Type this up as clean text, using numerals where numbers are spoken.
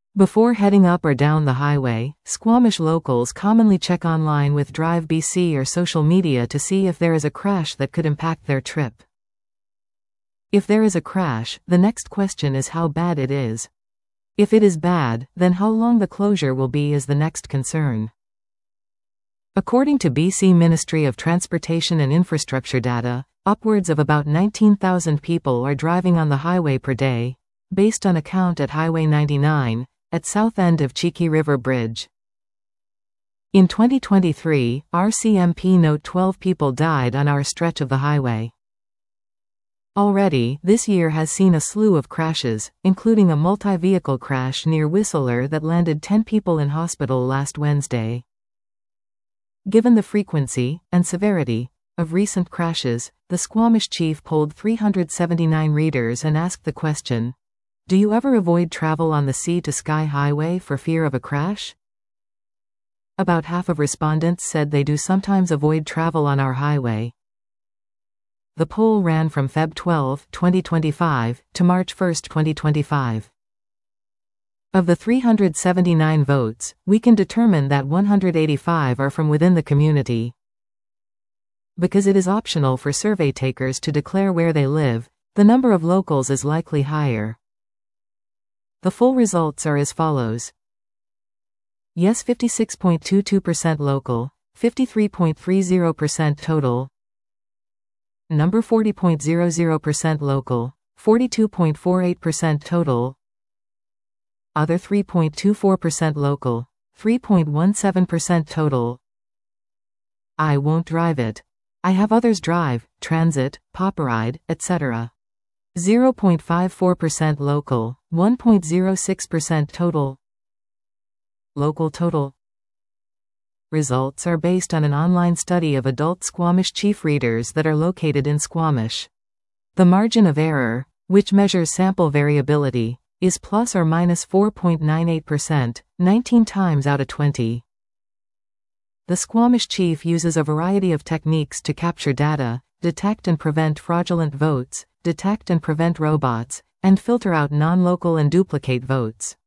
Before heading up or down the highway, Squamish locals commonly check online with Drive BC or social media to see if there is a crash that could impact their trip. If there is a crash, the next question is how bad it is. If it is bad, then how long the closure will be is the next concern. According to BC Ministry of Transportation and Infrastructure data, upwards of about 19,000 people are driving on the highway per day, based on a count at Highway 99, at south end of Cheeky River Bridge. In 2023, RCMP note 12 people died on our stretch of the highway. Already, this year has seen a slew of crashes, including a multi-vehicle crash near Whistler that landed 10 people in hospital last Wednesday. Given the frequency and severity of recent crashes, the Squamish chief polled 379 readers and asked the question, "Do you ever avoid travel on the sea-to-sky highway for fear of a crash?" About half of respondents said they do sometimes avoid travel on our highway. The poll ran from Feb 12, 2025, to March 1, 2025. Of the 379 votes, we can determine that 185 are from within the community. Because it is optional for survey takers to declare where they live, the number of locals is likely higher. The full results are as follows. Yes 56.22% local, 53.30% total. Number 40.00% local, 42.48% total. Other 3.24% local, 3.17% total. I won't drive it. I have others drive, transit, Poparide, etc. 0.54% local, 1.06% total. Local total. Results are based on an online study of adult Squamish chief readers that are located in Squamish. The margin of error, which measures sample variability, is plus or minus 4.98%, 19 times out of 20. The Squamish chief uses a variety of techniques to capture data, detect and prevent fraudulent votes, detect and prevent robots, and filter out non-local and duplicate votes.